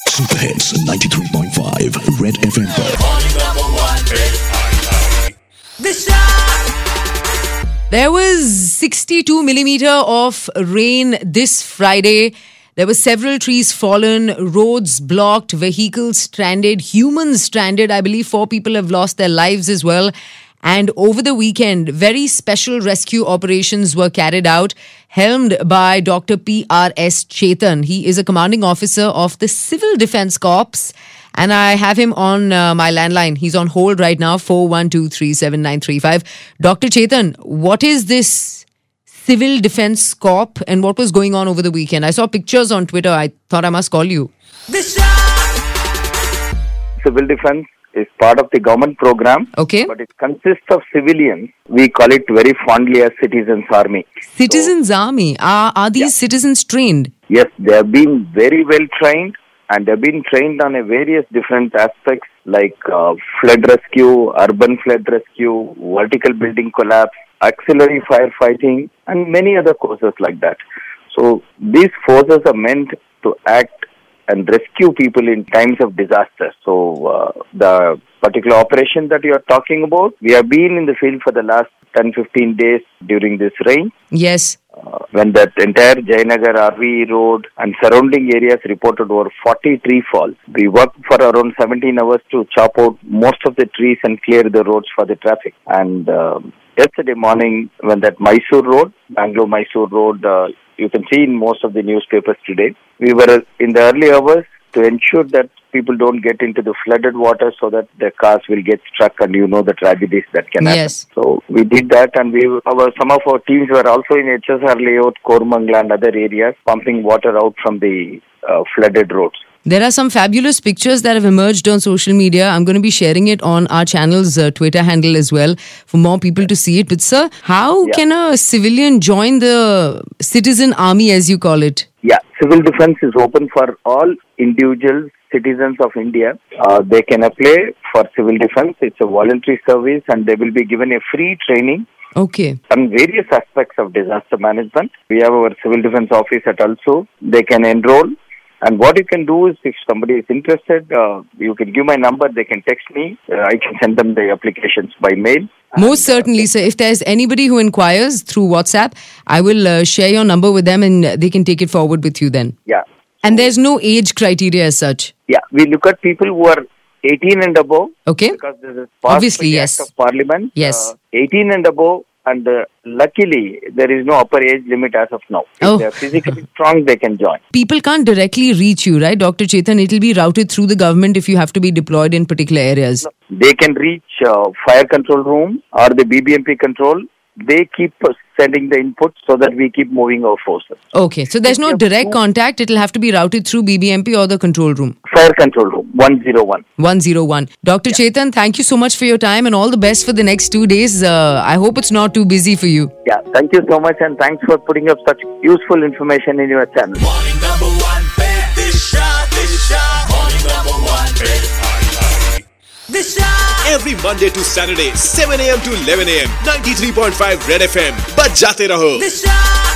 Super Hits 93.5 Red FM पर। There was 62 millimeter of rain this Friday. There were several trees fallen, roads blocked, vehicles stranded, humans stranded. I believe 4 people have lost their lives as well. And over the weekend, very special rescue operations were carried out, helmed by Dr. P.R.S. Chetan. He is a commanding officer of the Civil Defence Corps. And I have him on my landline. He's on hold right now, 41237935. Dr. Chetan, what is this Civil Defence Corps and what was going on over the weekend? I saw pictures on Twitter. I thought I must call you. Civil defense is part of the government program, Okay. but it consists of civilians. We call it very fondly as Citizens Army. Citizens Army. Are these citizens trained? Yes, they have been very well trained, and they have been trained on a various different aspects like flood rescue, urban flood rescue, vertical building collapse, auxiliary firefighting, and many other courses like that. So these forces are meant to act and rescue people in times of disaster. So the particular operation that you are talking about, we have been in the field for the last 10-15 days during this rain. Yes. When that entire Jayanagar RV road and surrounding areas reported over 40 tree falls. We worked for around 17 hours to chop out most of the trees and clear the roads for the traffic. And yesterday morning, when that Mysore road, Bangalore-Mysore road, you can see in most of the newspapers today, we were in the early hours to ensure that people don't get into the flooded water so that their cars will get stuck and you know the tragedies that can happen. Yes. So we did that, and some of our teams were also in HSR layout, Kormangla and other areas pumping water out from the flooded roads. There are some fabulous pictures that have emerged on social media. I'm going to be sharing it on our channel's Twitter handle as well for more people to see it. But sir, how can a civilian join the citizen army, as you call it? Yeah, civil defense is open for all individuals, citizens of India. They can apply for civil defense. It's a voluntary service, and they will be given a free training Okay. on various aspects of disaster management. We have our civil defense office at also. They can enroll. And what you can do is, if somebody is interested, you can give my number, they can text me. I can send them the applications by mail. Most certainly, sir. If there's anybody who inquires through WhatsApp, I will share your number with them and they can take it forward with you then. Yeah. And there's no age criteria as such. Yeah, we look at people who are 18 and above. Okay. Because this is passed Obviously, by the yes. Act of Parliament. Yes. 18 and above, and luckily, there is no upper age limit as of now. If they are physically strong, they can join. People can't directly reach you, right, Dr. Chetan? It'll be routed through the government if you have to be deployed in particular areas. They can reach fire control room or the BBMP control. They keep sending the input so that we keep moving our forces. Okay, so there's no direct contact. It'll have to be routed through BBMP or the control room. Fire control room, 101. 101. Dr. Chetan, thank you so much for your time and all the best for the next 2 days. I hope it's not too busy for you. Yeah, thank you so much, and thanks for putting up such useful information in your channel. Morning number one, morning number one, every Monday to Saturday, 7 a.m. to 11 a.m. 93.5 Red FM. बजाते रहो.